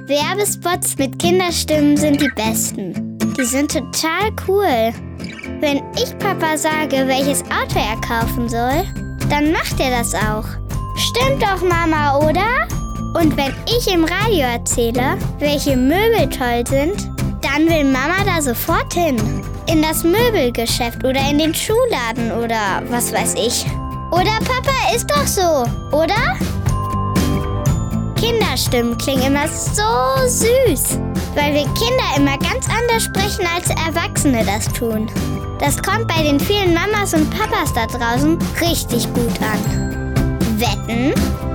Werbespots mit Kinderstimmen sind die besten. Die sind total cool. Wenn ich Papa sage, welches Auto er kaufen soll, dann macht er das auch. Stimmt doch, Mama, oder? Und wenn ich im Radio erzähle, welche Möbel toll sind, dann will Mama da sofort hin. In das Möbelgeschäft oder in den Schuhladen oder was weiß ich. Oder Papa, ist doch so, oder? Kinderstimmen klingen immer so süß, weil wir Kinder immer ganz anders sprechen, als Erwachsene das tun. Das kommt bei den vielen Mamas und Papas da draußen richtig gut an. Wetten?